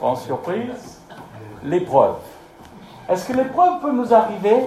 Grande surprise, l'épreuve. Est-ce que l'épreuve peut nous arriver?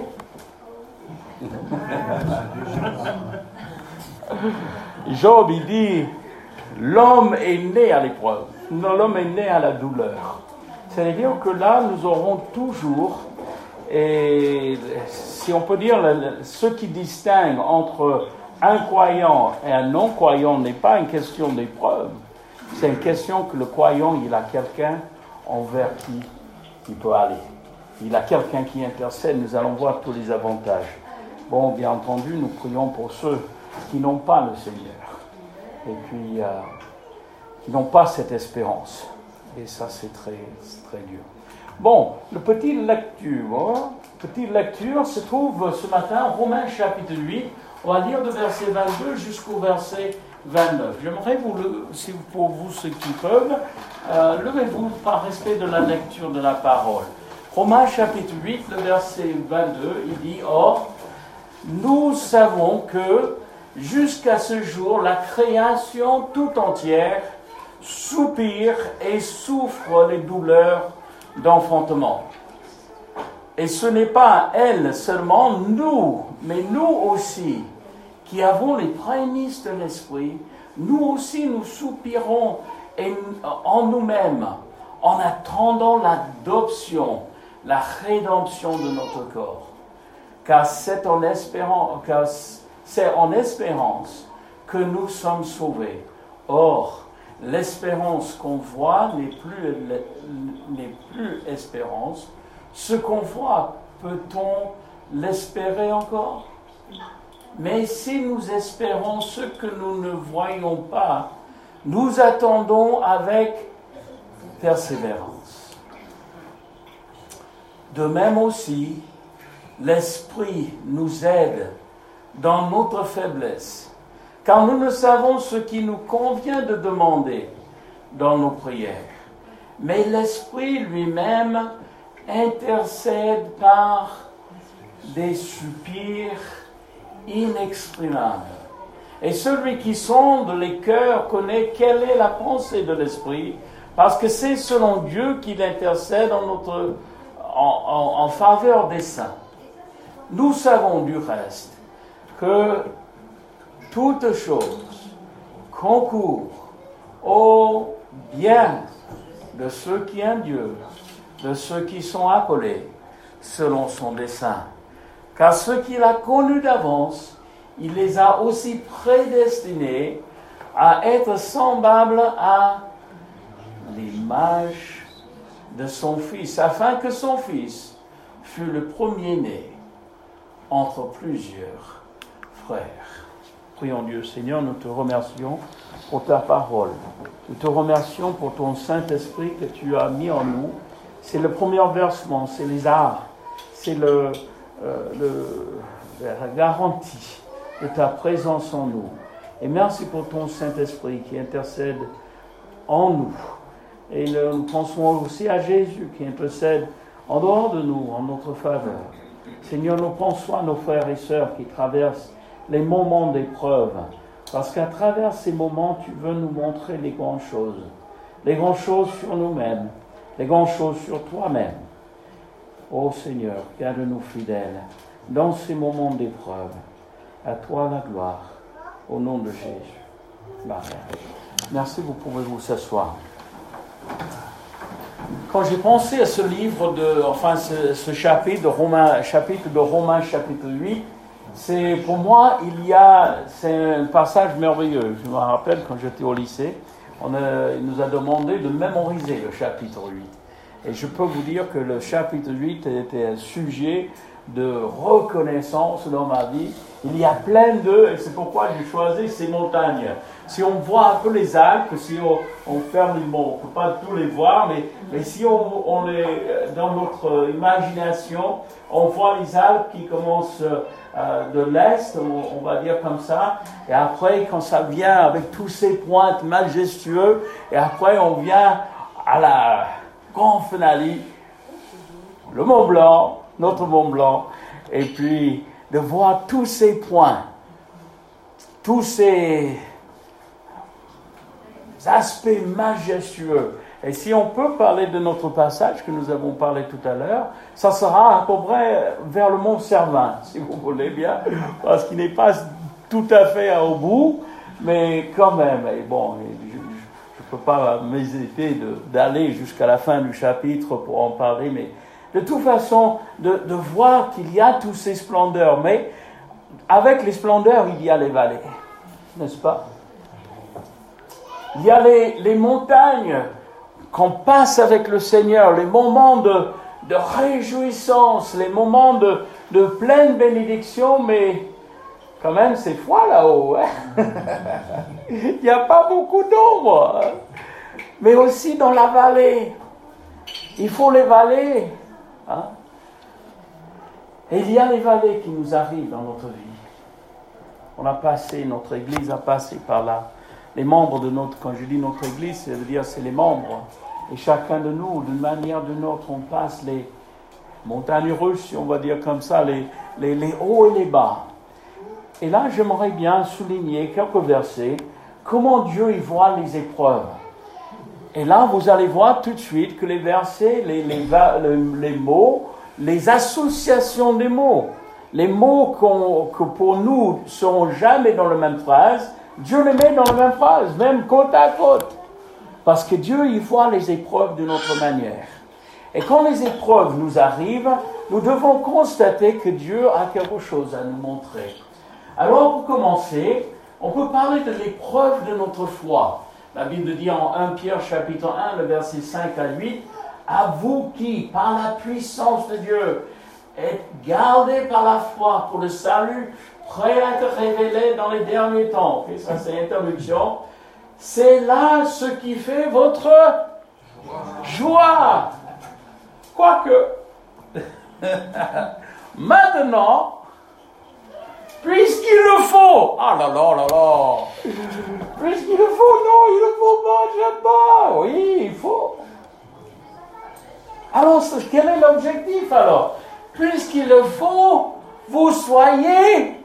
Job, il dit, l'homme est né à l'épreuve. Non, l'homme est né à la douleur. C'est-à-dire que là, nous aurons toujours, et si on peut dire, ce qui distingue entre un croyant et un non-croyant n'est pas une question d'épreuve. C'est une question que le croyant, il a quelqu'un envers qui il peut aller. Il a quelqu'un qui intercède. Nous allons voir tous les avantages. Bon, bien entendu, nous prions pour ceux qui n'ont pas le Seigneur. Et puis, qui n'ont pas cette espérance. Et ça, c'est très dur. Bon, la petite lecture se trouve ce matin, Romains chapitre 8. On va lire de verset 22 jusqu'au verset 29. J'aimerais si pour vous ceux qui peuvent, levez-vous par respect de la lecture de la parole. Romains chapitre 8, le verset 22, il dit, « Or, nous savons que jusqu'à ce jour, la création tout entière soupire et souffre les douleurs d'enfantement. Et ce n'est pas elle seulement, nous, mais nous aussi, qui avons les prémices de l'esprit, nous aussi nous soupirons en nous-mêmes, en attendant l'adoption, la rédemption de notre corps. Car c'est en espérance que nous sommes sauvés. Or, l'espérance qu'on voit n'est plus espérance. Ce qu'on voit, peut-on l'espérer encore? Mais si nous espérons ce que nous ne voyons pas, nous attendons avec persévérance. De même aussi, l'Esprit nous aide dans notre faiblesse, car nous ne savons ce qui nous convient de demander dans nos prières. Mais l'Esprit lui-même intercède par des soupirs inexprimables. Et celui qui sonde les cœurs connaît quelle est la pensée de l'Esprit, parce que c'est selon Dieu qu'il intercède en faveur des saints. Nous savons du reste que toute chose concourt au bien de ceux qui aiment Dieu, de ceux qui sont appelés selon son dessein. Car ceux qu'il a connus d'avance, il les a aussi prédestinés à être semblables à l'image de son Fils, afin que son Fils fût le premier-né entre plusieurs frères. Prions Dieu. Seigneur, nous te remercions pour ta parole. Nous te remercions pour ton Saint-Esprit que tu as mis en nous. C'est le premier versement, c'est les arts, c'est la garantie de ta présence en nous. Et merci pour ton Saint-Esprit qui intercède en nous. Et nous pensons aussi à Jésus qui intercède en dehors de nous, en notre faveur. Seigneur, nous pensons à nos frères et sœurs qui traversent les moments d'épreuve, parce qu'à travers ces moments, tu veux nous montrer les grandes choses sur nous-mêmes, les grandes choses sur toi-même. Ô Seigneur, garde-nous fidèles dans ces moments d'épreuve. À toi la gloire, au nom de Jésus. Amen. Merci, vous pouvez vous s'asseoir. Quand j'ai pensé à ce livre, ce chapitre de Romains chapitre 8, pour moi, c'est un passage merveilleux. Je me rappelle quand j'étais au lycée, il nous a demandé de mémoriser le chapitre 8. Et je peux vous dire que le chapitre 8 était un sujet de reconnaissance dans ma vie. Il y a plein d'eux, et c'est pourquoi j'ai choisi ces montagnes. Si on voit un peu les Alpes, si on ferme les mots, on ne peut pas tous les voir, mais si on les, dans notre imagination, on voit les Alpes qui commencent de l'Est, on va dire comme ça, et après, quand ça vient avec tous ces pointes majestueux, et après, on vient à la grande finale, le Mont Blanc, notre Mont Blanc, et puis de voir tous ces points, tous ces aspects majestueux. Et si on peut parler de notre passage que nous avons parlé tout à l'heure, ça sera à peu près vers le mont Cervin, si vous voulez bien, parce qu'il n'est pas tout à fait au bout, mais quand même, et bon, je ne peux pas m'hésiter d'aller jusqu'à la fin du chapitre pour en parler, mais de toute façon, de voir qu'il y a toutes ces splendeurs, mais avec les splendeurs, il y a les vallées, n'est-ce pas? Il y a les montagnes qu'on passe avec le Seigneur, les moments de réjouissance, les moments de pleine bénédiction, mais quand même c'est froid là-haut. Hein? Il n'y a pas beaucoup d'ombre. Hein? Mais aussi dans la vallée. Il faut les vallées. Hein? Et il y a les vallées qui nous arrivent dans notre vie. Notre Église a passé par là. Les membres de quand je dis notre Église, ça veut dire c'est les membres. Et chacun de nous, d'une manière ou d'une autre, on passe les montagnes russes, si on va dire comme ça, les hauts et les bas. Et là, j'aimerais bien souligner quelques versets, comment Dieu y voit les épreuves. Et là, vous allez voir tout de suite que les versets, les mots, les associations des mots, les mots que pour nous ne seront jamais dans la même phrase, Dieu les met dans la même phrase, même côte à côte. Parce que Dieu y voit les épreuves de notre manière. Et quand les épreuves nous arrivent, nous devons constater que Dieu a quelque chose à nous montrer. Alors, pour commencer, on peut parler de l'épreuve de notre foi. La Bible dit en 1 Pierre chapitre 1, le verset 5 à 8, « À vous qui, par la puissance de Dieu, êtes gardés par la foi pour le salut, prêt à être révélé dans les derniers temps. » Et ça, c'est l'introduction. C'est là ce qui fait votre joie. Quoique, maintenant, puisqu'il le faut, ah là là là là, puisqu'il le faut, non, il ne faut pas, j'aime pas, oui, il faut. Alors, quel est l'objectif alors? Puisqu'il le faut, vous soyez...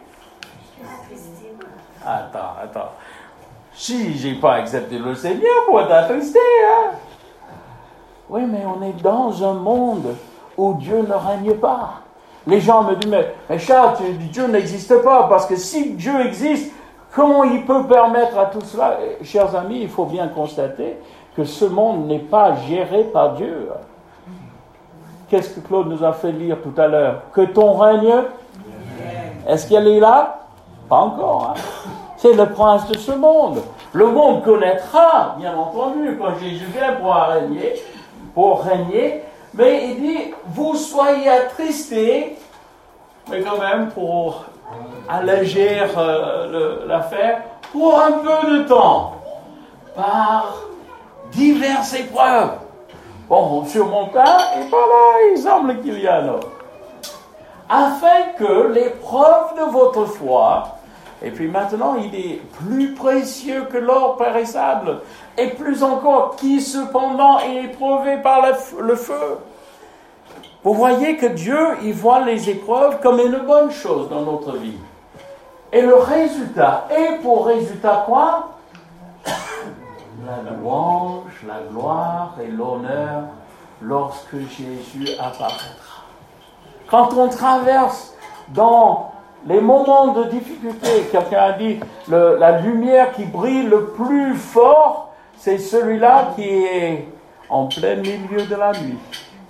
Attends. Si j'ai pas accepté le Seigneur pour être attristé, hein? Oui, mais on est dans un monde où Dieu ne règne pas. Les gens me disent, mais Charles, Dieu n'existe pas, parce que si Dieu existe, comment il peut permettre à tout cela? Chers amis, il faut bien constater que ce monde n'est pas géré par Dieu. Qu'est-ce que Claude nous a fait lire tout à l'heure? Que ton règne, est-ce qu'elle est là? Pas encore, hein? C'est le prince de ce monde. Le monde connaîtra, bien entendu, quand Jésus vient pour régner, mais il dit, vous soyez attristés, mais quand même pour alléger l'affaire, pour un peu de temps, par diverses épreuves. Bon, sur mon cas, et par là, il semble qu'il y en a. Afin que l'épreuve de votre foi, et puis maintenant, il est plus précieux que l'or périssable, et plus encore, qui cependant est éprouvé par le feu. Vous voyez que Dieu, il voit les épreuves comme une bonne chose dans notre vie. Et le résultat, et pour résultat quoi? La louange, la gloire et l'honneur lorsque Jésus apparaîtra. Quand on traverse dans les moments de difficulté, quelqu'un a dit, la lumière qui brille le plus fort, c'est celui-là qui est en plein milieu de la nuit.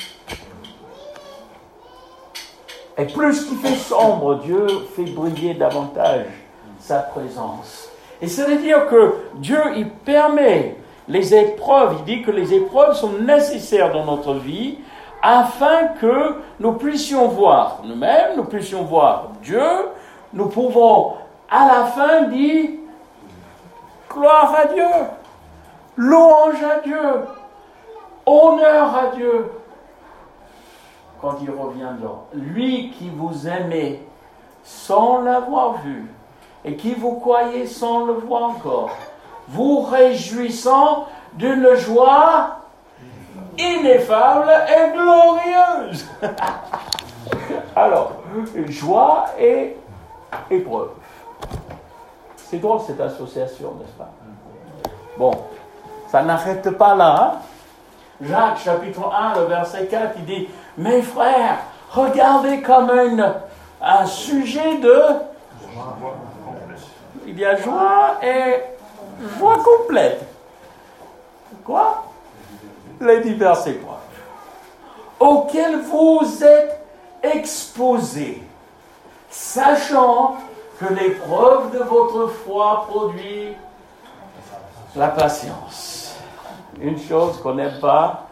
Et plus qu'il fait sombre, Dieu fait briller davantage sa présence. Et ça veut dire que Dieu, il permet les épreuves, il dit que les épreuves sont nécessaires dans notre vie, afin que nous puissions voir nous-mêmes, nous puissions voir Dieu, nous pouvons à la fin dire gloire à Dieu, louange à Dieu, honneur à Dieu, quand il reviendra. Lui qui vous aimait sans l'avoir vu, et qui vous croyez sans le voir encore, vous réjouissant d'une joie ineffable et glorieuse. Alors, joie et épreuve. C'est drôle cette association, n'est-ce pas? Bon, Ça n'arrête pas là. Hein? Jacques, chapitre 1, le verset 4, il dit « Mes frères, regardez comme un sujet de... » Il y a joie et joie complète. Quoi? Les diverses épreuves auxquelles vous êtes exposés, sachant que l'épreuve de votre foi produit la patience. Une chose qu'on n'aime pas,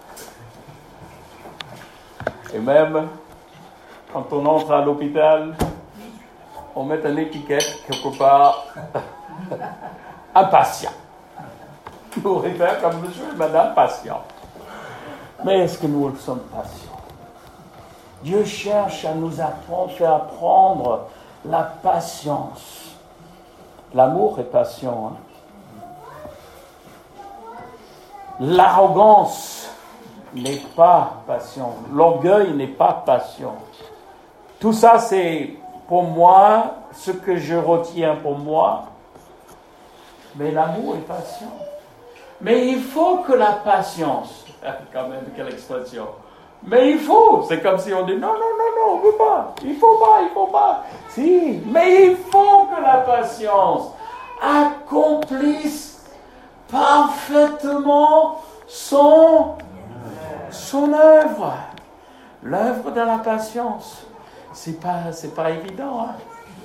et même quand on entre à l'hôpital, on met une étiquette quelque part, impatient. Nous réfère comme monsieur et madame patient. Mais est-ce que nous sommes patients? Dieu cherche à nous faire apprendre la patience. L'amour est patient. L'arrogance n'est pas patient. L'orgueil n'est pas patient. Tout ça, c'est pour moi ce que je retiens pour moi. Mais l'amour est patient. Mais il faut que la patience, quand même, quelle expression. Mais il faut, c'est comme si on dit non, on ne veut pas, il faut pas. Si, mais il faut que la patience accomplisse parfaitement son œuvre. L'œuvre de la patience. C'est pas évident, hein?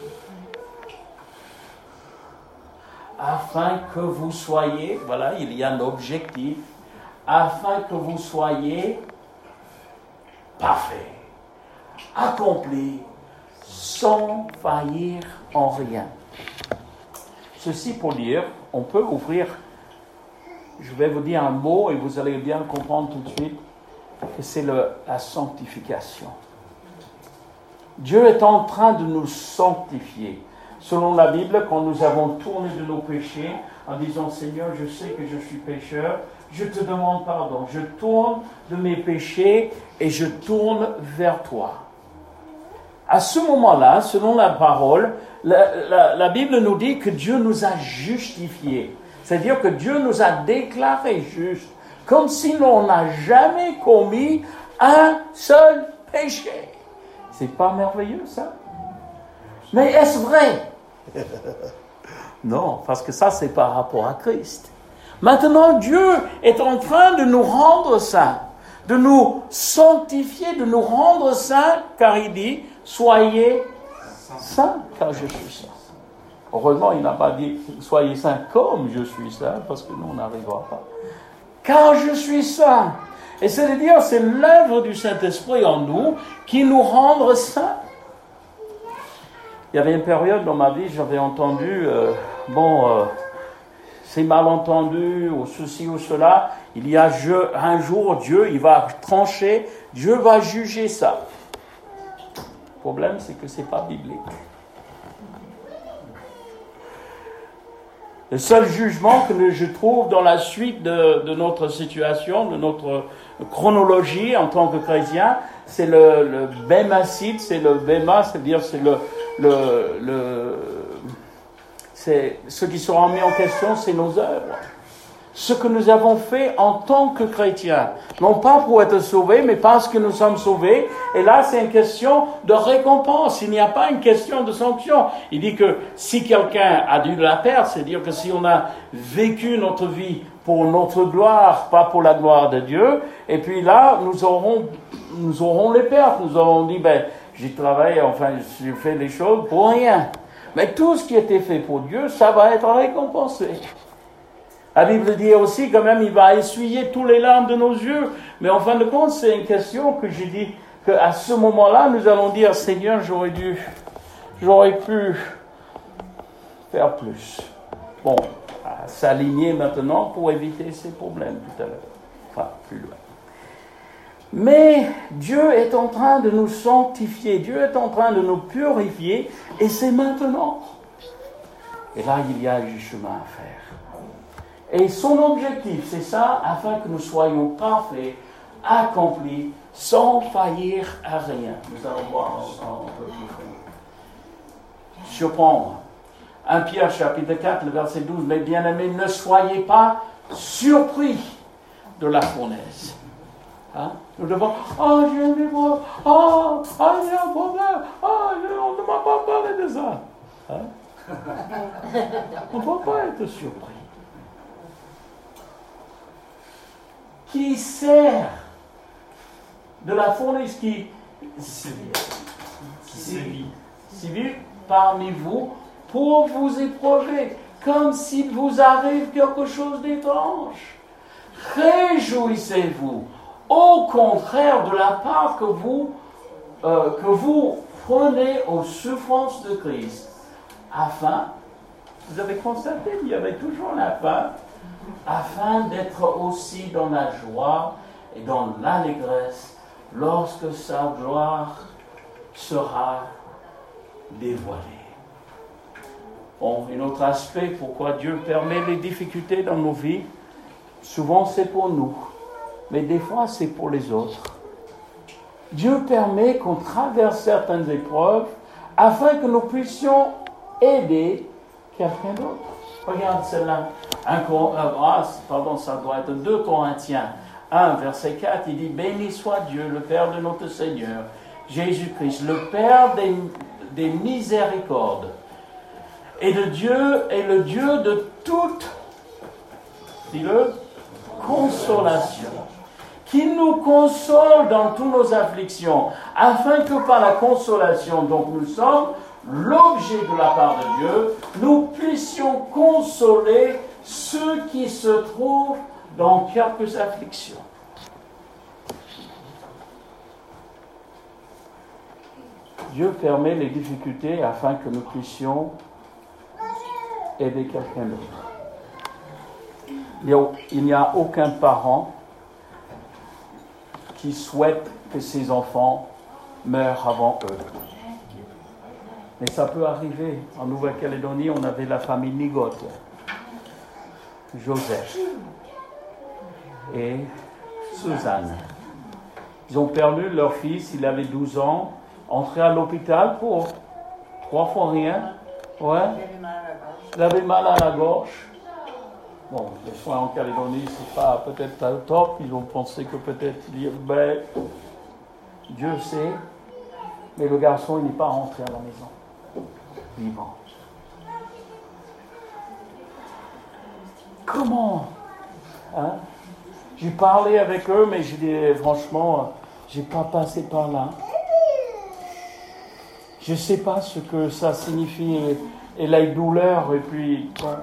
Afin que vous soyez, voilà, il y a un objectif, afin que vous soyez parfaits, accomplis, sans faillir en rien. Ceci pour dire, on peut ouvrir, je vais vous dire un mot et vous allez bien comprendre tout de suite que c'est la sanctification. Dieu est en train de nous sanctifier. Selon la Bible, quand nous avons tourné de nos péchés, en disant « Seigneur, je sais que je suis pécheur, je te demande pardon. Je tourne de mes péchés et je tourne vers toi. » À ce moment-là, selon la parole, la Bible nous dit que Dieu nous a justifiés. C'est-à-dire que Dieu nous a déclarés justes, comme si l'on n'a jamais commis un seul péché. C'est pas merveilleux, ça? Mais est-ce vrai? Non, parce que ça, c'est par rapport à Christ. Maintenant, Dieu est en train de nous rendre saints, de nous sanctifier, de nous rendre saints, car il dit, soyez saints, car je suis saint. Heureusement, il n'a pas dit, soyez saints comme je suis saint, parce que nous, on n'arrivera pas. Car je suis saint. Et c'est-à-dire, c'est l'œuvre du Saint-Esprit en nous qui nous rend saints. Il y avait une période dans ma vie, j'avais entendu, c'est mal entendu, ou ceci ou cela. Il y a un jour, Dieu, il va trancher, Dieu va juger ça. Le problème, c'est que ce n'est pas biblique. Le seul jugement que je trouve dans la suite de notre situation, de notre chronologie en tant que chrétien, c'est le bémacide, c'est le béma, c'est-à-dire c'est c'est ce qui sera mis en question, c'est nos œuvres. Ce que nous avons fait en tant que chrétiens. Non pas pour être sauvés, mais parce que nous sommes sauvés. Et là, c'est une question de récompense. Il n'y a pas une question de sanction. Il dit que si quelqu'un a dû la perdre, c'est-à-dire que si on a vécu notre vie pour notre gloire, pas pour la gloire de Dieu, et puis là, nous aurons les pertes. Nous aurons dit, j'ai travaillé, j'ai fait les choses pour rien. Mais tout ce qui a été fait pour Dieu, ça va être récompensé. La Bible dit aussi, quand même, il va essuyer tous les larmes de nos yeux. Mais en fin de compte, c'est une question que j'ai dit, qu'à ce moment-là, nous allons dire, Seigneur, j'aurais pu faire plus. Bon, à s'aligner maintenant pour éviter ces problèmes tout à l'heure. Enfin, plus loin. Mais Dieu est en train de nous sanctifier, Dieu est en train de nous purifier, et c'est maintenant. Et là, il y a du chemin à faire. Et son objectif, c'est ça, afin que nous soyons parfaits, accomplis, sans faillir à rien. Nous allons voir un peu plus fort. Surprendre. 1 Pierre chapitre 4, le verset 12, « Mais bien-aimés, ne soyez pas surpris de la fournaise. Hein? Nous devons, j'ai un épreuve, il y a un problème, on ne m'a pas parlé de ça. Hein? On ne peut pas être surpris. Qui sert de la fournaise qui sévit parmi vous pour vous éprouver, comme s'il vous arrive quelque chose d'étrange. Réjouissez-vous, au contraire de la part que vous prenez aux souffrances de Christ, afin, vous avez constaté, il y avait toujours la fin, afin d'être aussi dans la joie et dans l'allégresse lorsque sa gloire sera dévoilée. Bon, un autre aspect, pourquoi Dieu permet les difficultés dans nos vies, souvent c'est pour nous, mais des fois c'est pour les autres. Dieu permet qu'on traverse certaines épreuves afin que nous puissions aider quelqu'un d'autre. Regarde celle-là. Ça doit être 2 Corinthiens 1, verset 4. Il dit, béni soit Dieu, le Père de notre Seigneur, Jésus-Christ, le Père des miséricordes, et le Dieu de toute, dis-le, consolation, qui nous console dans toutes nos afflictions, afin que par la consolation dont nous sommes l'objet de la part de Dieu, nous puissions consoler ceux qui se trouvent dans quelques afflictions. Dieu permet les difficultés afin que nous puissions aider quelqu'un d'autre. Il n'y a aucun parent qui souhaite que ses enfants meurent avant eux. Mais ça peut arriver. En Nouvelle-Calédonie, on avait la famille Nigot, Joseph et Suzanne. Ils ont perdu leur fils, il avait 12 ans, entré à l'hôpital pour 3 fois rien. Ouais. Il avait mal à la gorge. Bon, les soins en Calédonie, c'est pas peut-être pas top. Ils ont pensé que peut-être, Dieu sait, mais le garçon, il n'est pas rentré à la maison. Vivant. Comment? Hein? J'ai parlé avec eux, mais j'ai dit, franchement, j'ai pas passé par là. Je sais pas ce que ça signifie et la douleur et puis. Bon.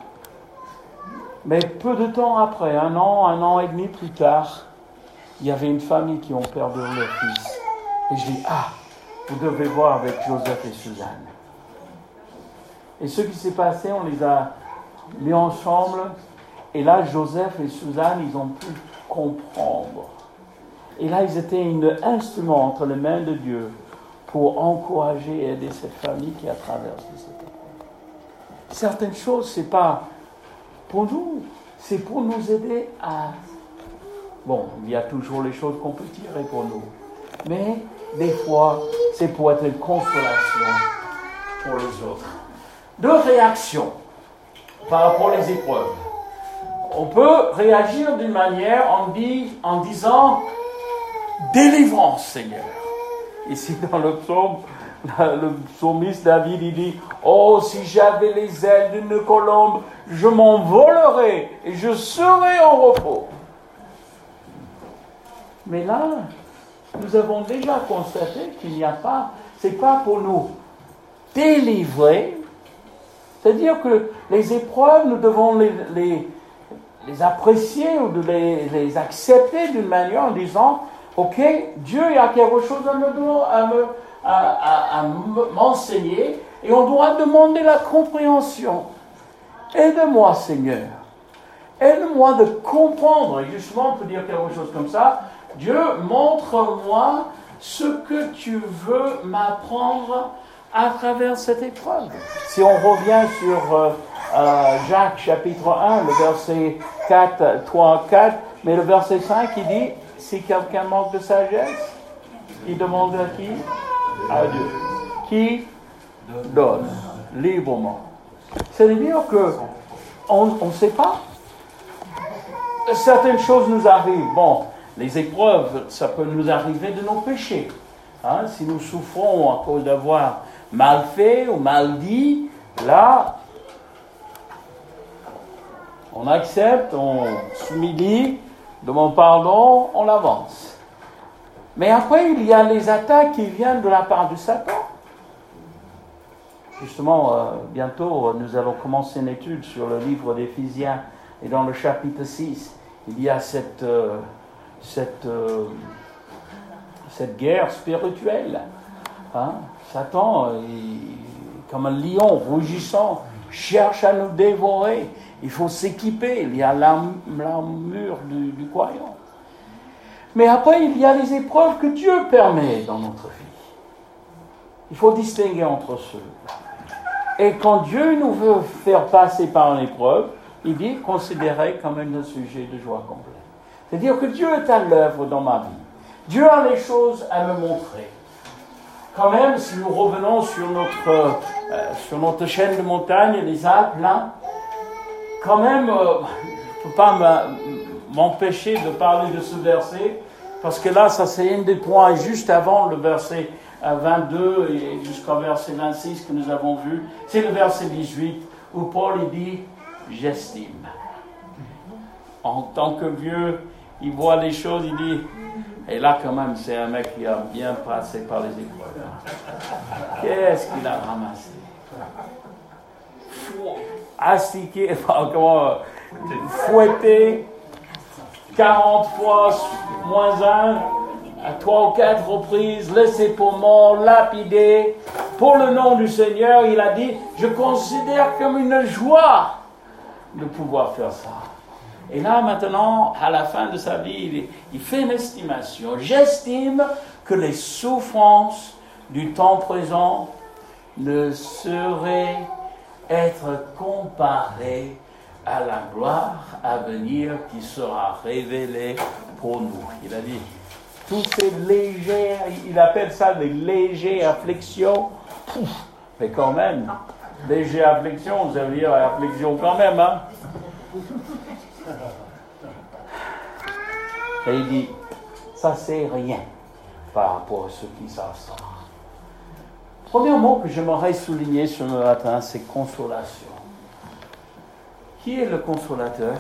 Mais peu de temps après, un an et demi plus tard, il y avait une famille qui ont perdu leur fils. Et je dis, vous devez voir avec Joseph et Suzanne. Et ce qui s'est passé, on les a mis ensemble. Et là, Joseph et Suzanne, ils ont pu comprendre. Et là, ils étaient un instrument entre les mains de Dieu pour encourager et aider cette famille qui a traversé cette épreuve. Certaines choses, c'est pas pour nous, c'est pour nous aider à... Bon, il y a toujours les choses qu'on peut tirer pour nous. Mais des fois, c'est pour être une consolation pour les autres. 2 réactions par rapport aux épreuves. On peut réagir d'une manière en disant « Délivrance, Seigneur ». Ici, dans le psaume, le psalmiste David, il dit « Oh, si j'avais les ailes d'une colombe, je m'envolerais et je serais en repos. » Mais là, nous avons déjà constaté qu'il n'y a pas, c'est pas pour nous délivrer, c'est-à-dire que les épreuves, nous devons les apprécier ou de les accepter d'une manière en disant ok, Dieu a quelque chose à m'enseigner et on doit demander la compréhension. Aide-moi, Seigneur. Aide-moi de comprendre. Et justement, on peut dire quelque chose comme ça. Dieu, montre-moi ce que tu veux m'apprendre à travers cette épreuve. Si on revient sur Jacques chapitre 1, le verset 3-4, mais le verset 5, il dit, si quelqu'un manque de sagesse, il demande à qui? À Dieu. Qui donne librement. C'est-à-dire que on ne sait pas. certaines choses nous arrivent. Bon, les épreuves, ça peut nous arriver de nos péchés. Hein, si nous souffrons à cause d'avoir mal fait ou mal dit, là, on accepte, on s'humilie, demande pardon, on avance. Mais après, il y a les attaques qui viennent de la part de Satan. Justement, bientôt, nous allons commencer une étude sur le livre d'Éphésiens. Et dans le chapitre 6, il y a cette guerre spirituelle. Hein? Satan, comme un lion rougissant, cherche à nous dévorer. Il faut s'équiper. Il y a l'armure du croyant. Mais après, il y a les épreuves que Dieu permet dans notre vie. Il faut distinguer entre ceux. Et quand Dieu nous veut faire passer par une épreuve, il dit considérez comme un sujet de joie complète. C'est-à-dire que Dieu est à l'œuvre dans ma vie. Dieu a les choses à me montrer. Quand même, si nous revenons sur notre chaîne de montagne, les Alpes, là, quand même, je ne peux pas m'empêcher de parler de ce verset, parce que là, ça c'est un des points juste avant le verset 22 et jusqu'au verset 26 que nous avons vu. C'est le verset 18 où Paul il dit « j'estime ». En tant que vieux, il voit les choses, il dit « et là quand même, c'est un mec qui a bien passé par les épreuves. Qu'est-ce qu'il a ramassé ?» Astiqué, fouetté 40 fois moins 1, à 3 ou 4 reprises, laissé pour mort, lapidé. Pour le nom du Seigneur, il a dit, je considère comme une joie de pouvoir faire ça. Et là, maintenant, à la fin de sa vie, il fait une estimation. J'estime que les souffrances du temps présent ne sauraient être comparées à la gloire à venir qui sera révélée pour nous. Il a dit, tous ces légers, il appelle ça des légères afflictions. Mais quand même, légères afflictions, ça veut dire affliction quand même, hein. Et il dit, ça c'est rien par rapport à ce qui s'attend. Premier mot que j'aimerais souligner ce matin, c'est consolation. Qui est le consolateur?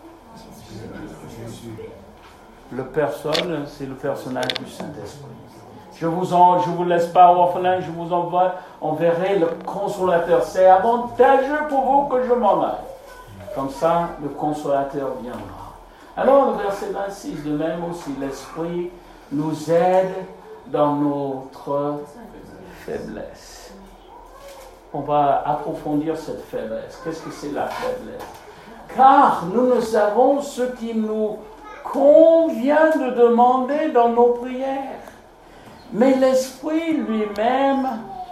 Le personne, c'est le personnage du Saint-Esprit. Je vous laisse pas orphelin, je vous enverrai le consolateur. C'est avantageux pour vous que je m'en aille. Comme ça, le consolateur viendra. Alors, le verset 26, de même aussi, l'Esprit nous aide dans notre faiblesse. On va approfondir cette faiblesse. Qu'est-ce que c'est la faiblesse? Car nous ne savons ce qu'il nous convient de demander dans nos prières. Mais l'Esprit lui-même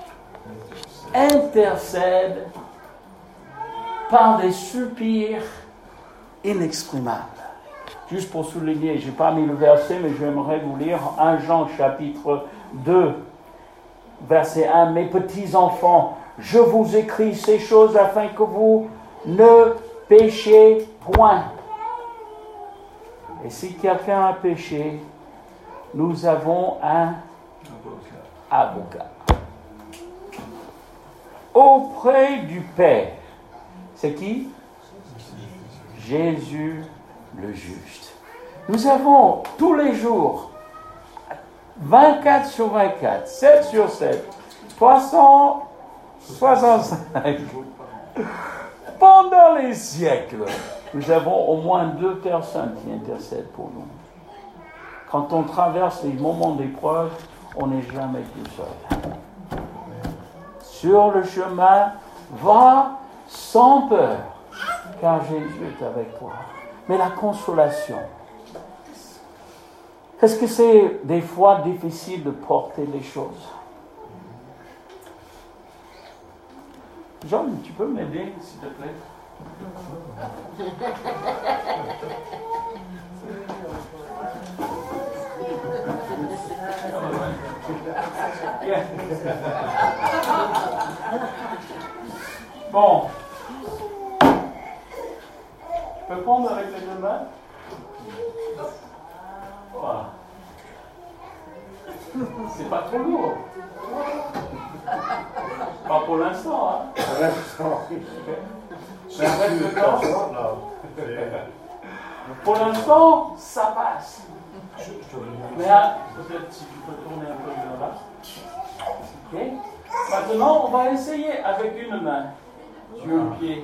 intercède par des soupirs inexprimables. Juste pour souligner, je n'ai pas mis le verset, mais j'aimerais vous lire 1 Jean chapitre 2, verset 1. Mes petits enfants, je vous écris ces choses afin que vous ne péchiez point. Et si quelqu'un a péché, nous avons un avocat auprès du Père. C'est qui? Jésus le juste. Nous avons tous les jours 24 sur 24, 7 sur 7, 365. Pendant les siècles, nous avons au moins 2 personnes qui intercèdent pour nous. Quand on traverse les moments d'épreuve, on n'est jamais tout seul. Sur le chemin, va sans peur, car Jésus est avec toi. Mais la consolation, est-ce que c'est des fois difficile de porter les choses? Jean, tu peux m'aider, s'il te plaît? Bon. Je peux prendre avec les deux mains? C'est pas trop lourd. Pas pour l'instant, hein. Pour l'instant. Mais avec le temps, pour l'instant, ça passe. Mais peut-être si tu peux tourner un peu vers là. Ok. Maintenant, on va essayer avec une main. Sur le pied.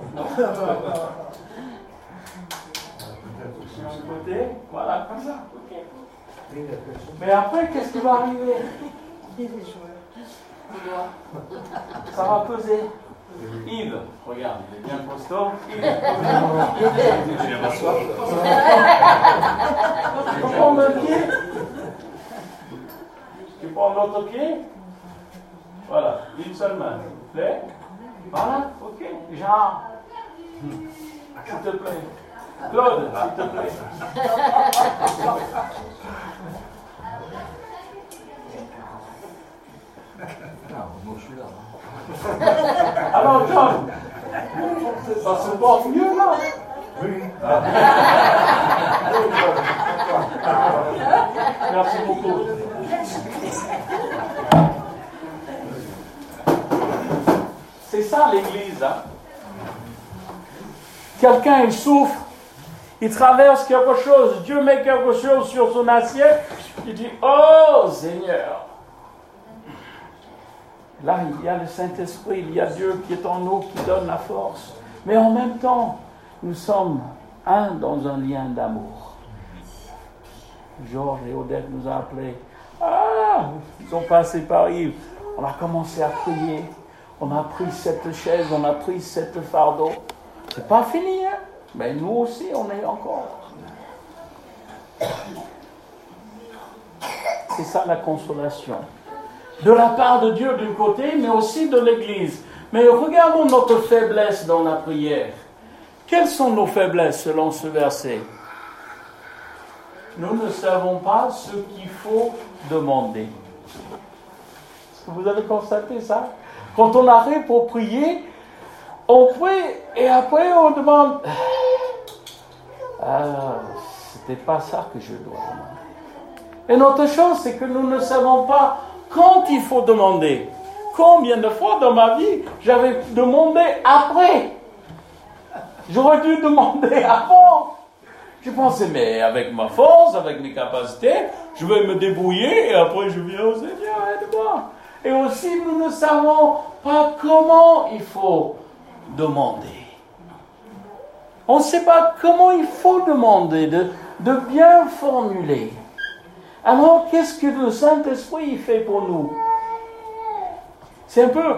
Sur un côté. Voilà, comme ça. Ok. Mais après, qu'est-ce qui va arriver? Ça va peser. Yves, regarde, il est bien costaud. Yves, tu prends un pied. Tu prends l'autre pied. Voilà, une seule main, s'il te plaît. Voilà, ok. Genre, s'il te plaît. Claude, s'il te plaît. Moi, je suis là. Alors, John, ça se porte mieux là? Oui. Merci beaucoup. C'est ça l'église. Hein? Quelqu'un, il souffre, il traverse quelque chose, Dieu met quelque chose sur son assiette, il dit, oh Seigneur. Là, il y a le Saint-Esprit, il y a Dieu qui est en nous, qui donne la force. Mais en même temps, nous sommes un dans un lien d'amour. Georges et Odette nous ont appelés. Ah, ils sont passés par Yves. On a commencé à prier. On a pris cette chaise, on a pris cette fardeau. C'est pas fini, hein? Mais nous aussi, on est encore. C'est ça la consolation. De la part de Dieu d'un côté, mais aussi de l'Église. Mais regardons notre faiblesse dans la prière. Quelles sont nos faiblesses selon ce verset? Nous ne savons pas ce qu'il faut demander. Est-ce que vous avez constaté ça? Quand on arrive pour prier, on prie et après on demande c'était pas ça que je dois demander. Et notre chose, c'est que nous ne savons pas quand il faut demander. Combien de fois dans ma vie j'avais demandé après? J'aurais dû demander avant. Je pensais, mais avec ma force, avec mes capacités, je vais me débrouiller et après je viens au Seigneur, aide-moi. Et aussi, nous ne savons pas comment il faut demander. On ne sait pas comment il faut demander, de bien formuler. Alors, qu'est-ce que le Saint-Esprit fait pour nous? C'est un peu...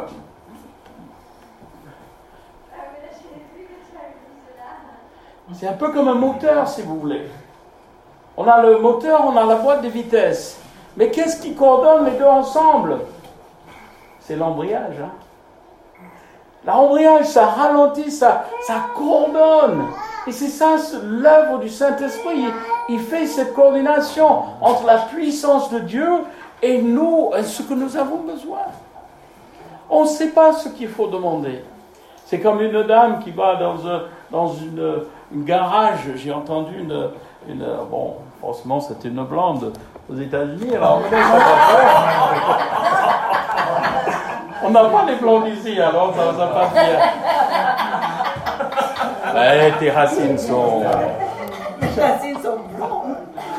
C'est un peu comme un moteur, si vous voulez. On a le moteur, on a la boîte de vitesse. Mais qu'est-ce qui coordonne les deux ensemble? C'est l'embrayage. Hein? L'embrayage, ça ralentit, ça coordonne. Et c'est ça l'œuvre du Saint-Esprit. Il fait cette coordination entre la puissance de Dieu et nous, ce que nous avons besoin. On ne sait pas ce qu'il faut demander. C'est comme une dame qui va dans une garage. J'ai entendu bon, forcément c'était une blonde aux États-Unis. Alors on n'a pas les blondes ici, alors ça passe bien. Ouais, tes racines sont... Les racines sont blondes.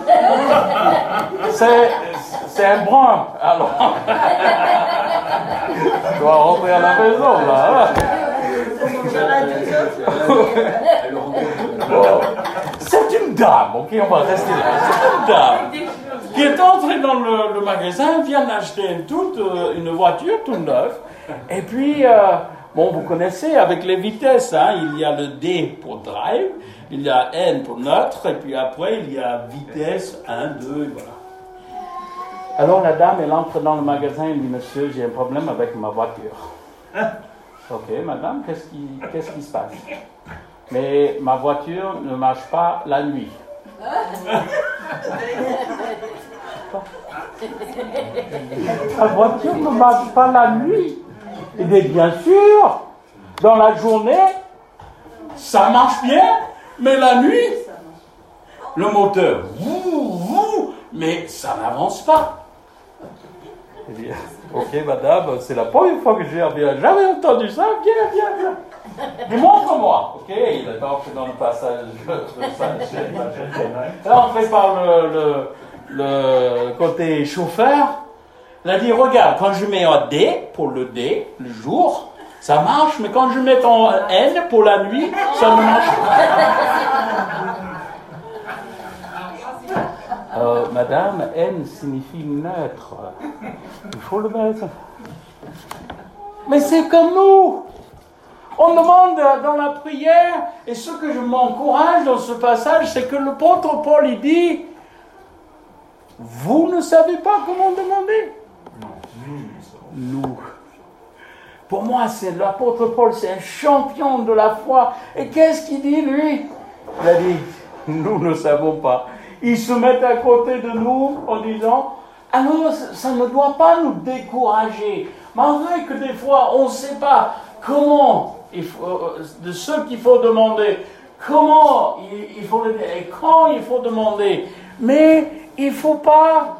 C'est un brun, alors. Tu dois rentrer à la maison, là. Bon. C'est une dame, ok, on va rester là. C'est une dame qui est entrée dans le magasin, vient d'acheter une voiture toute neuve, et puis, bon, vous connaissez, avec les vitesses, hein, il y a le D pour drive, il y a N pour neutre, et puis après, il y a vitesse 1, 2, et voilà. Alors la dame, elle entre dans le magasin et dit, monsieur, j'ai un problème avec ma voiture. Ok, madame, qu'est-ce qui se passe? Mais ma voiture ne marche pas la nuit. Ta voiture ne marche pas la nuit? Eh bien sûr, dans la journée, ça marche bien, mais la nuit, le moteur, mais ça n'avance pas. Il dit, ok madame, c'est la première fois que j'ai jamais entendu ça, viens. Mais montre-moi. Ok, il est entré dans le passage de Saint-Michel. Là, on prépare le côté chauffeur. Il a dit, regarde, quand je mets un D pour le D, le jour, ça marche, mais quand je mets en N pour la nuit, ça ne marche pas. Madame, N signifie neutre. Il faut le mettre. Mais c'est comme nous. On demande dans la prière, et ce que je m'encourage dans ce passage, c'est que l'apôtre Paul, il dit, vous ne savez pas comment demander. Nous. Pour moi, c'est l'apôtre Paul, c'est un champion de la foi. Et qu'est-ce qu'il dit, lui? Il a dit, nous ne savons pas. Ils se mettent à côté de nous en disant, alors ça ne doit pas nous décourager. Malgré que des fois, on ne sait pas comment, de ce qu'il faut demander, comment il faut le dire, et quand il faut demander. Mais il ne faut pas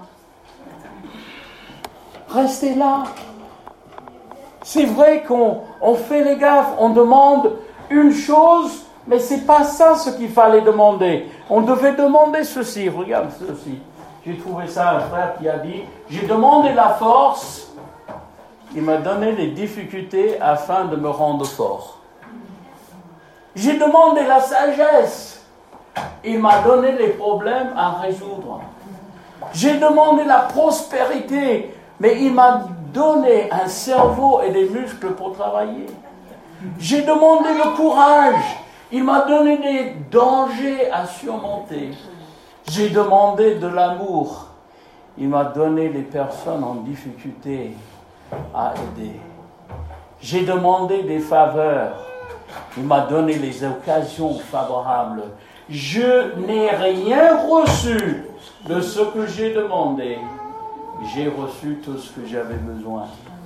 rester là. C'est vrai qu'on fait les gaffes, on demande une chose, mais ce n'est pas ça ce qu'il fallait demander. On devait demander ceci, regarde ceci. J'ai trouvé ça, un frère qui a dit, j'ai demandé la force, il m'a donné les difficultés afin de me rendre fort. J'ai demandé la sagesse, il m'a donné les problèmes à résoudre. J'ai demandé la prospérité, mais il m'a donné un cerveau et des muscles pour travailler. J'ai demandé le courage, il m'a donné des dangers à surmonter. J'ai demandé de l'amour, il m'a donné les personnes en difficulté à aider. J'ai demandé des faveurs, il m'a donné les occasions favorables. Je n'ai rien reçu de ce que j'ai demandé. J'ai reçu tout ce que j'avais besoin.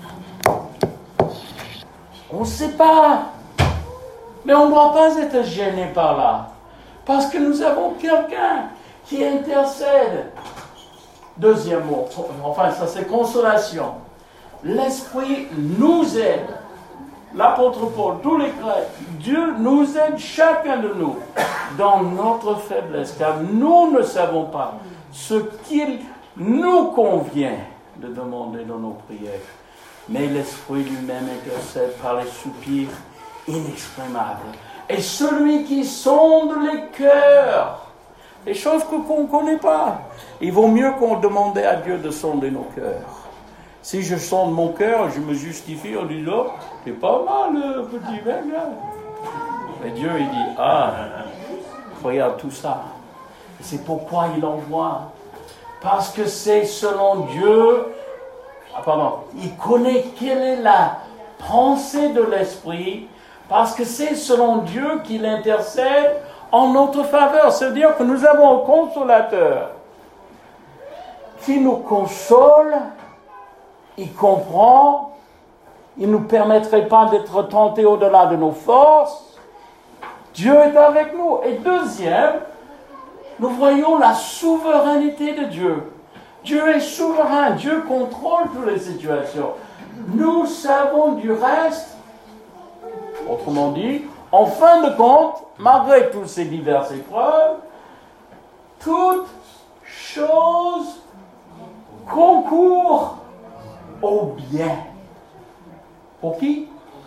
On ne sait pas, mais on ne doit pas être gêné par là, parce que nous avons quelqu'un qui intercède. Deuxième mot, enfin ça c'est consolation. L'Esprit nous aide. L'apôtre Paul, tous les Grecs, Dieu nous aide chacun de nous dans notre faiblesse, car nous ne savons pas ce qu'il nous convient de demander dans nos prières. Mais l'Esprit lui-même intercède par les soupirs inexprimables. Et celui qui sonde les cœurs, des choses qu'on ne connaît pas, il vaut mieux qu'on demande à Dieu de sonder nos cœurs. Si je sonde mon cœur, je me justifie en disant, c'est pas mal, petit mec, là. Et Dieu, il dit, regarde tout ça. Et c'est pourquoi il envoie. Parce que c'est selon Dieu, il connaît quelle est la pensée de l'Esprit, parce que c'est selon Dieu qu'il intercède en notre faveur. C'est-à-dire que nous avons un consolateur qui nous console, il comprend, il ne nous permettrait pas d'être tentés au-delà de nos forces. Dieu est avec nous. Et deuxième, nous voyons la souveraineté de Dieu. Dieu est souverain, Dieu contrôle toutes les situations. Nous savons du reste, autrement dit, en fin de compte, malgré toutes ces diverses épreuves, toute chose concourt au bien. Pour qui?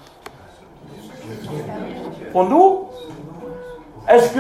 Pour nous? Est-ce que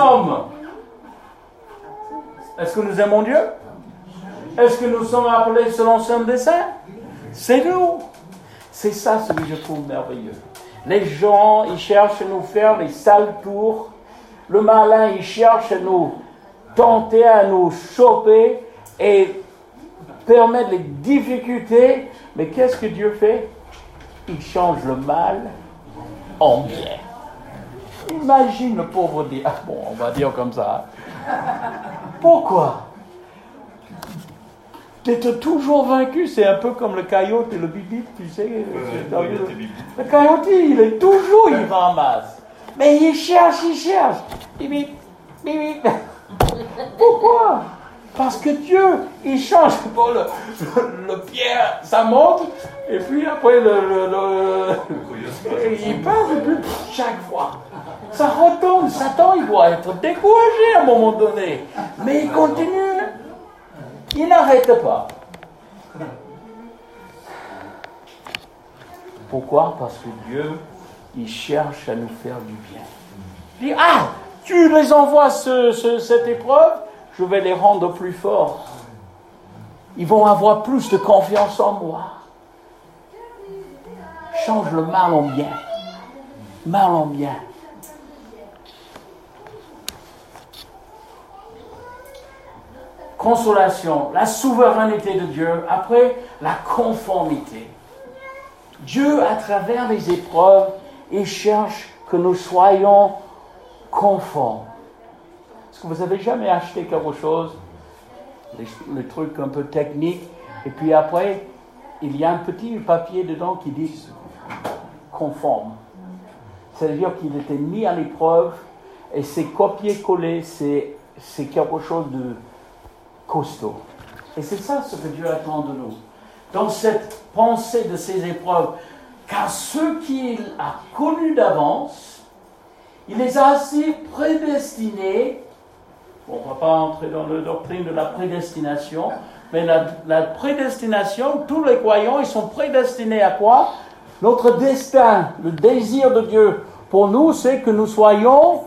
nous aimons Dieu? Est-ce que nous sommes appelés selon son dessein? C'est nous. C'est ça ce que je trouve merveilleux. Les gens, ils cherchent à nous faire les sales tours. Le malin, il cherche à nous tenter, à nous choper et permettre les difficultés. Mais qu'est-ce que Dieu fait? Il change le mal en bien. Imagine le pauvre dit, on va dire comme ça. Pourquoi? D'être toujours vaincu, c'est un peu comme le coyote et le bibit, tu sais. Le coyote, il ramasse. Mais il cherche. Bibit. Pourquoi? Parce que Dieu, il change. Bon, le pierre, ça monte, et puis après, il passe, et puis chaque fois, ça retombe. Satan, il doit être découragé à un moment donné. Mais il continue. Il n'arrête pas. Pourquoi? Parce que Dieu, il cherche à nous faire du bien. Il dit, tu les envoies cette épreuve, je vais les rendre plus forts. Ils vont avoir plus de confiance en moi. Change le mal en bien. Mal en bien. Consolation, la souveraineté de Dieu, après la conformité. Dieu, à travers les épreuves, il cherche que nous soyons conformes. Est-ce que vous avez jamais acheté quelque chose, les trucs un peu techniques, et puis après, il y a un petit papier dedans qui dit conforme. C'est-à-dire qu'il était mis à l'épreuve, et c'est copié-collé, c'est quelque chose de costaud. Et c'est ça ce que Dieu attend de nous. Dans cette pensée de ces épreuves, car ceux qu'il a connus d'avance, il les a assez prédestinés. On ne va pas entrer dans la doctrine de la prédestination, mais la prédestination, tous les croyants, ils sont prédestinés à quoi? Notre destin, le désir de Dieu pour nous, c'est que nous soyons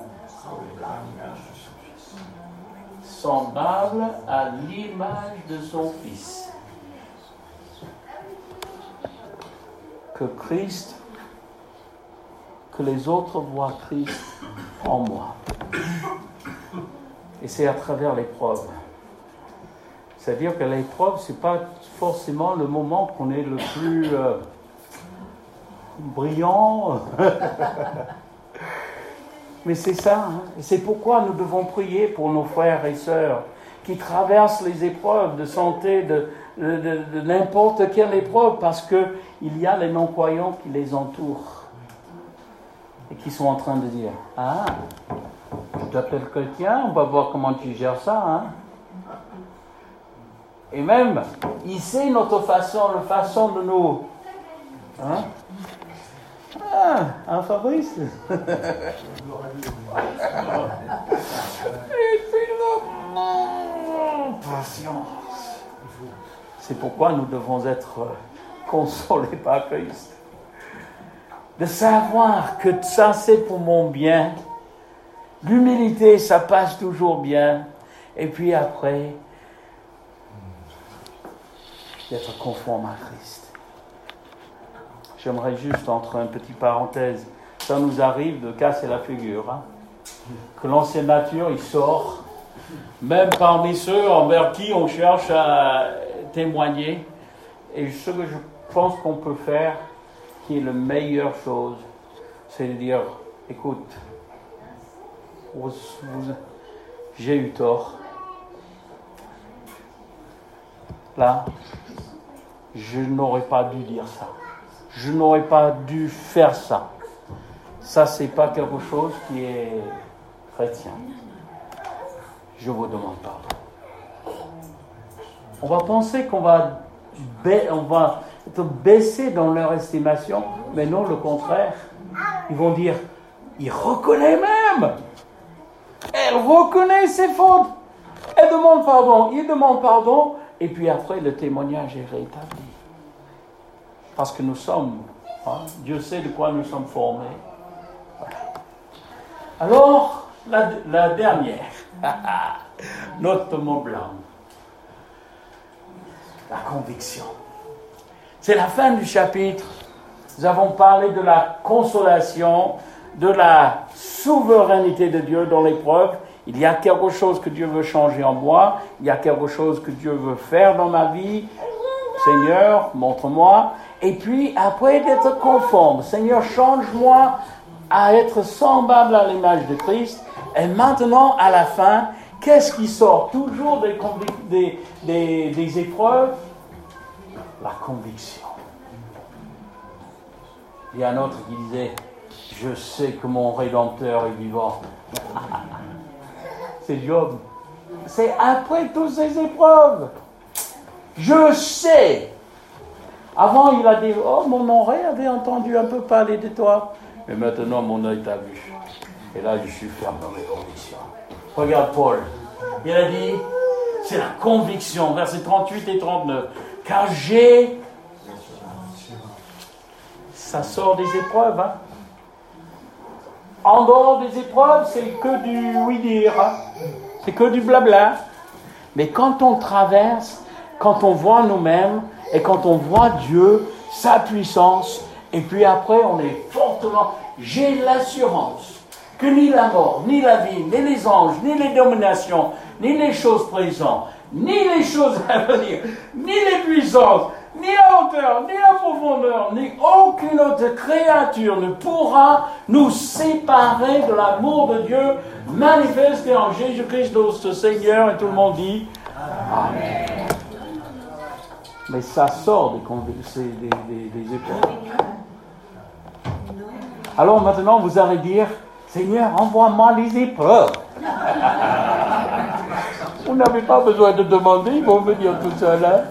semblables à l'image de son Fils. Que Christ, que les autres voient Christ en moi. Et c'est à travers l'épreuve. C'est-à-dire que l'épreuve, ce n'est pas forcément le moment qu'on est le plus brillant. Mais c'est ça. Et c'est pourquoi nous devons prier pour nos frères et sœurs qui traversent les épreuves de santé, de n'importe quelle épreuve, parce qu'il y a les non-croyants qui les entourent et qui sont en train de dire « Ah, tu t'appelles chrétien, on va voir comment tu gères ça. Hein? » Et même, il sait la façon de nous. Hein? Un Fabrice. Et puis patience. C'est pourquoi nous devons être consolés par Christ. De savoir que ça c'est pour mon bien. L'humilité, ça passe toujours bien. Et puis après, d'être conforme à Christ. J'aimerais juste, entre une petite parenthèse, ça nous arrive de casser la figure. Hein? Que l'ancienne nature, il sort. Même parmi ceux envers qui on cherche à témoigner. Et ce que je pense qu'on peut faire, qui est la meilleure chose, c'est de dire, écoute, j'ai eu tort. Là, je n'aurais pas dû dire ça. Je n'aurais pas dû faire ça. Ça, c'est pas quelque chose qui est chrétien. Je vous demande pardon. On va penser qu'on va être baissé dans leur estimation, mais non, le contraire. Ils vont dire, il reconnaît même. Elle reconnaît ses fautes. Elle demande pardon. Il demande pardon. Et puis après, le témoignage est rétabli. Parce que nous sommes, Dieu sait de quoi nous sommes formés. Voilà. Alors, la dernière, notre mot blanc, la conviction. C'est la fin du chapitre. Nous avons parlé de la consolation, de la souveraineté de Dieu dans l'épreuve. Il y a quelque chose que Dieu veut changer en moi. Il y a quelque chose que Dieu veut faire dans ma vie. Seigneur, montre-moi. Et puis, après d'être conforme, Seigneur, change-moi à être semblable à l'image de Christ. Et maintenant, à la fin, qu'est-ce qui sort toujours des épreuves? La conviction. Il y a un autre qui disait, je sais que mon Rédempteur est vivant. C'est Job. c'est après toutes ces épreuves. Je sais. Avant, il a dit, oh, mon oreille avait entendu un peu parler de toi. Mais maintenant, mon œil t'a vu. Et là, je suis ferme dans mes convictions. Regarde Paul. Il a dit, c'est la conviction, versets 38 et 39. Car j'ai... Ça sort des épreuves. Hein. En dehors des épreuves, c'est que du oui-dire. Hein. C'est que du blabla. Mais quand on traverse, quand on voit nous-mêmes, et quand on voit Dieu, sa puissance, et puis après on est fortement... J'ai l'assurance que ni la mort, ni la vie, ni les anges, ni les dominations, ni les choses présentes, ni les choses à venir, ni les puissances, ni la hauteur, ni la profondeur, ni aucune autre créature ne pourra nous séparer de l'amour de Dieu manifesté en Jésus-Christ notre Seigneur. Et tout le monde dit Amen. Mais ça sort des épreuves. Alors maintenant, vous allez dire, Seigneur, envoie-moi les épreuves. Vous n'avez pas besoin de demander, ils vont venir tout seuls. Hein?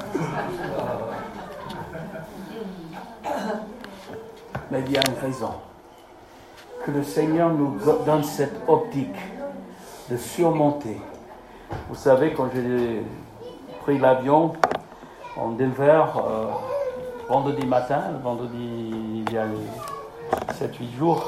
Mais il y a une raison. Que le Seigneur nous donne cette optique de surmonter. Vous savez, quand j'ai pris l'avion en Denver, vendredi matin, il y a 7-8 jours,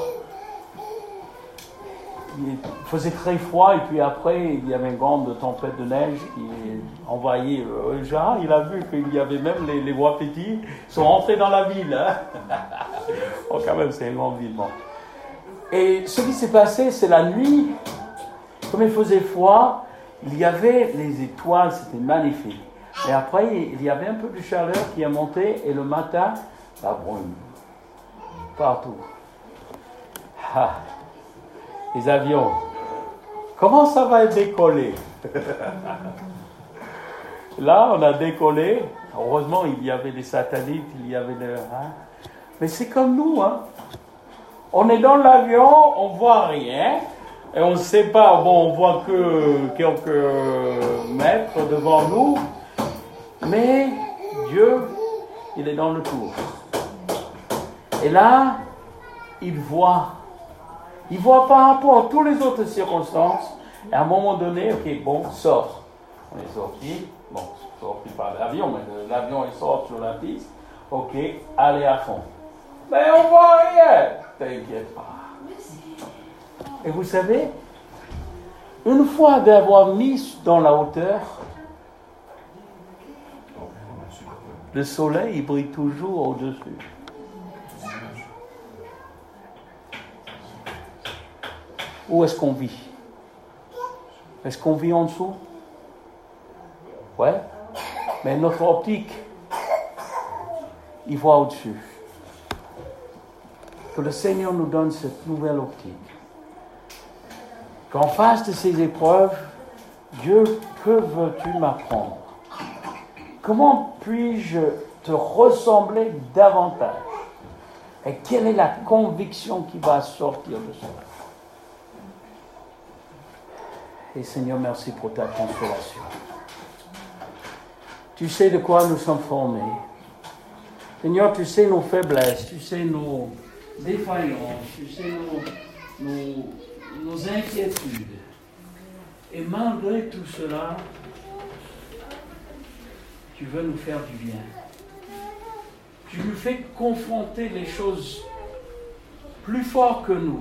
il faisait très froid et puis après il y avait une grande tempête de neige qui envahit Jean. Il a vu qu'il y avait même les wapitis sont rentrés dans la ville. Hein? Oh, quand même, c'est une grande ville. Bon. Et ce qui s'est passé, c'est la nuit, comme il faisait froid, il y avait les étoiles, c'était magnifique. Et après, il y avait un peu de chaleur qui a monté et le matin, la brume. Partout. Ah, les avions. Comment ça va décoller? Là, on a décollé. Heureusement, il y avait des satellites, il y avait des... Hein? Mais c'est comme nous, hein. On est dans l'avion, on voit rien. Et on ne sait pas, bon, on voit que quelques mètres devant nous. Mais Dieu, il est dans le tour. Et là, il voit par rapport à toutes les autres circonstances. Et à un moment donné, ok, bon, sort. On est sorti. Bon, sorti par l'avion, mais l'avion il sort sur la piste. Ok, allez à fond. Mais on voit rien. T'inquiète pas. Et vous savez, une fois d'avoir mis dans la hauteur, le soleil, il brille toujours au-dessus. Où est-ce qu'on vit? Est-ce qu'on vit en dessous? Ouais. Mais notre optique, il voit au-dessus. Que le Seigneur nous donne cette nouvelle optique. Qu'en face de ces épreuves, Dieu, que veux-tu m'apprendre? Comment puis-je te ressembler davantage? Et quelle est la conviction qui va sortir de cela? Et Seigneur, merci pour ta consolation. Tu sais de quoi nous sommes formés. Seigneur, tu sais nos faiblesses, tu sais nos défaillances, tu sais nos inquiétudes. Et malgré tout cela, tu veux nous faire du bien. Tu nous fais confronter les choses plus fortes que nous,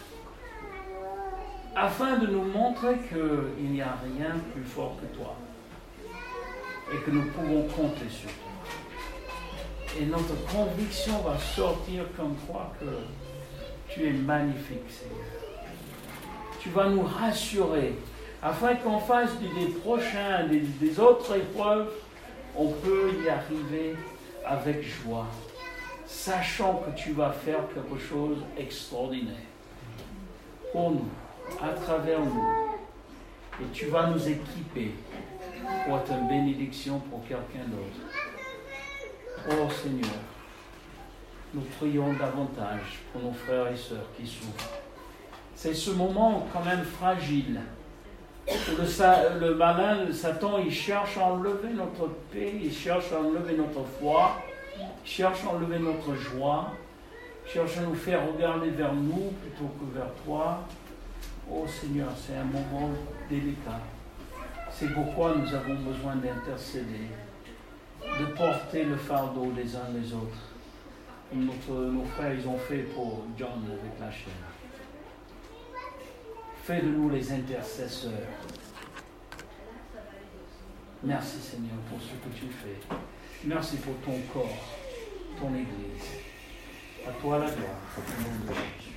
afin de nous montrer qu'il n'y a rien plus fort que toi et que nous pouvons compter sur toi. Et notre conviction va sortir comme quoi que tu es magnifique, Seigneur. Tu vas nous rassurer afin qu'en face des prochains, des autres épreuves, on peut y arriver avec joie, sachant que tu vas faire quelque chose d'extraordinaire pour nous, à travers nous. Et tu vas nous équiper pour être une bénédiction pour quelqu'un d'autre. Oh Seigneur, nous prions davantage pour nos frères et sœurs qui souffrent. C'est ce moment quand même fragile Le malin, le Satan, il cherche à enlever notre paix, il cherche à enlever notre foi, il cherche à enlever notre joie, il cherche à nous faire regarder vers nous plutôt que vers toi. Oh Seigneur, c'est un moment délicat. C'est pourquoi nous avons besoin d'intercéder, de porter le fardeau les uns les autres. Nos frères, ils ont fait pour John avec la chaîne. Fais de nous les intercesseurs. Merci Seigneur pour ce que tu fais. Merci pour ton corps, ton Église. À toi la gloire. Au nom de Jésus.